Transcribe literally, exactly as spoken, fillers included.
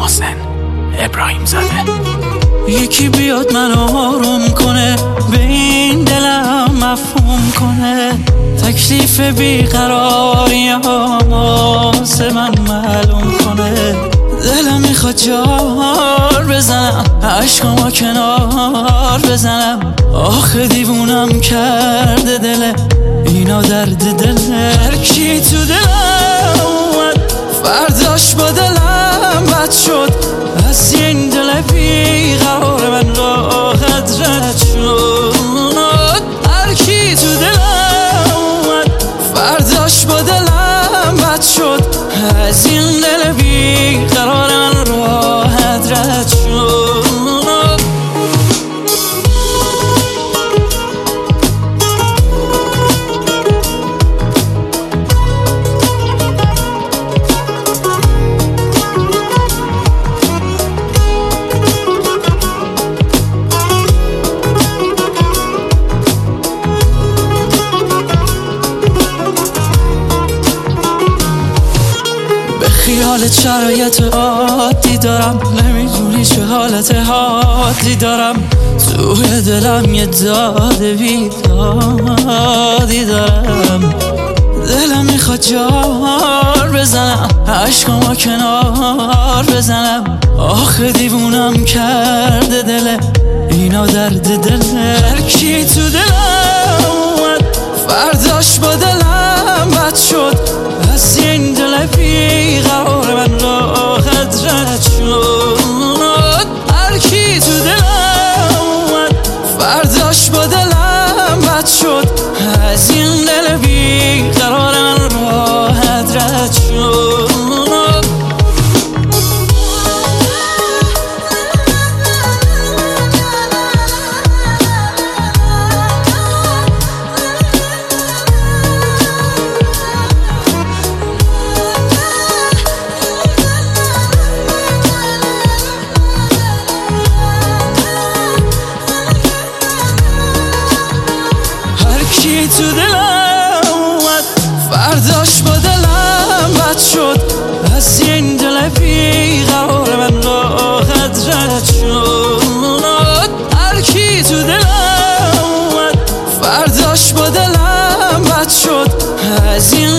محسن ابراهیم زاده. یکی بیاد منو آروم کنه، به این دلم مفهوم کنه، تکلیف بیقراری واسه من معلوم کنه. دلم میخواد جار بزنم، عشقامو کنار بزنم، آخه دیوونم کرده دل اینا درد دله. هر کی تو دلم اومد فرداش با دلم بد شد، از این دل بیقرار من راحت رد شد. هر کی تو دلم اومد فرداش با دلم بد شد، از این دل بیقرار من راحت رد شد. خیالت شرایط عادی دارم، نمیدونی چه حالت حادی دارم، توی دلم یه داد بیدادی دارم. دلم میخواد جار بزنم، عشقامو کنار بزنم، آخه دیوونم کرده دل اینا درد دله. هر کی تو دلم اومد فرداش با دلم بد شد، از این دل بیقرار من راحت رد شد. هر کی تو دلم اومد فرداش با دلم بد شد، از این دل بیقرار من راحت رد شد. کی تو دلم اومد فرداش با دلم بد شد، از این دل بیقرار من راحت رد شد. هر کی تو دلم اومد فرداش با دلم بد شد، از این